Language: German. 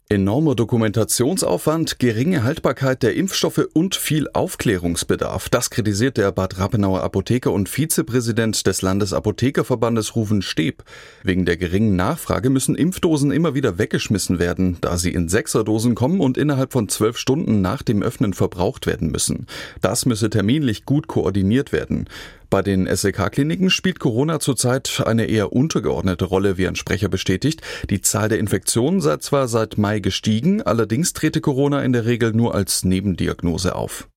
Enormer Dokumentationsaufwand, geringe Haltbarkeit der Impfstoffe und viel Aufklärungsbedarf. Das kritisiert der Bad Rappenauer Apotheker und Vizepräsident des Landesapothekerverbandes Ruven Steeb. Wegen der geringen Nachfrage müssen Impfdosen immer wieder weggeschmissen werden, da sie in Sechserdosen kommen und innerhalb von 12 Stunden nach dem Öffnen verbraucht werden müssen. Das müsse terminlich gut koordiniert werden. Bei den SLK-Kliniken spielt Corona zurzeit eine eher untergeordnete Rolle, wie ein Sprecher bestätigt. Die Zahl der Infektionen sei zwar seit Mai gestiegen, allerdings trete Corona in der Regel nur als Nebendiagnose auf.